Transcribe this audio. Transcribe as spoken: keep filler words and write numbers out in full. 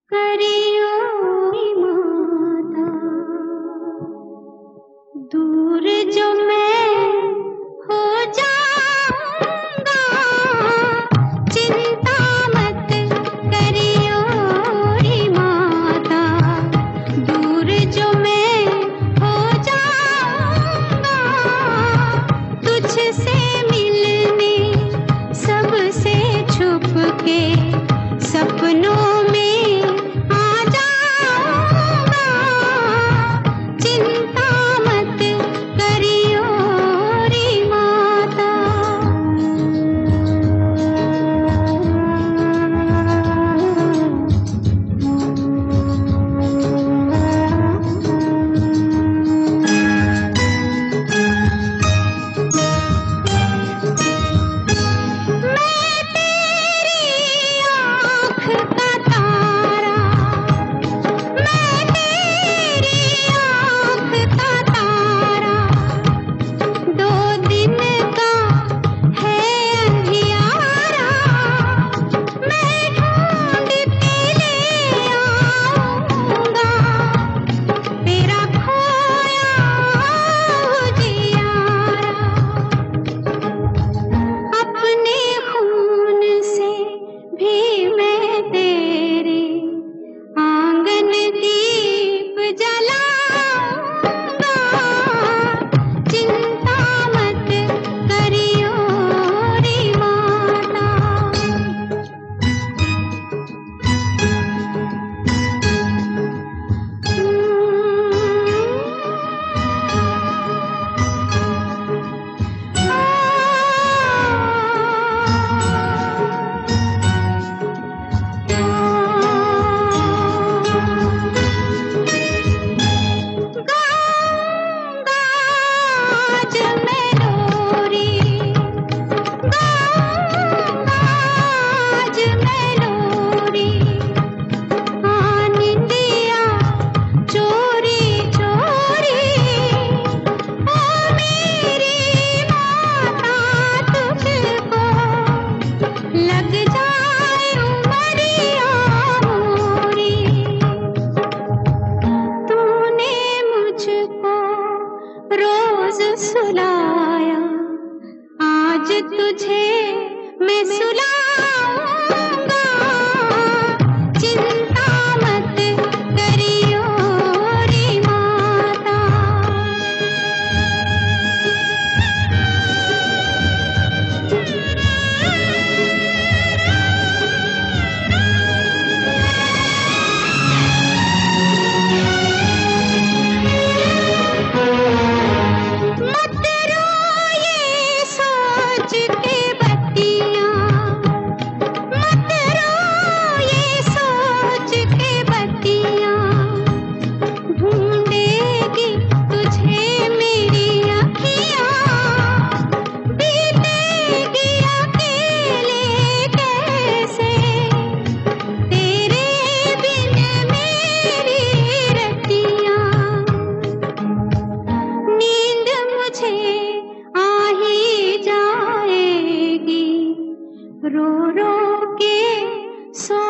करियो माता दूर जो मैं हो जाऊंगा, चिंता मत करियो रे माता दूर जो मैं हो जाऊंगा, तुझसे मिलने सबसे छुप के सपनों में आ जाऊंगा, चिंता मत करियो रे माता। मैं तेरी आँख का तारा, मैं तेरी आँख का तारा, दो दिन का है अंधियारा, मैं ढूंढ के ले आऊंगा तेरा खोया उजियारा। अपने खून से भी मैं तेरे आंगन दीप जलाऊंगा, चिंता मत करियो रे माता। गाऊंगा आज मैं लोरी, गाऊंगा आज मैं लोरी, आनिंदिया चोरी चोरी, ओ मेरी माता तुझको लग जाए उमरिया मोरी। तूने मुझको रोज सुलाया, आज तुझे मैं सुलाऊंगा, चिंता मत करियो रे माता। मत रो ये सोच के बत्तियाँ, मत रो ये सोच के बत्तियाँ, ढूंढेगी तुझे मेरी अखियाँ, बीतेगी अकेले कैसे तेरे बिन मेरी रतियाँ। नींद मुझे आ ही जाएगी, रो रो के सो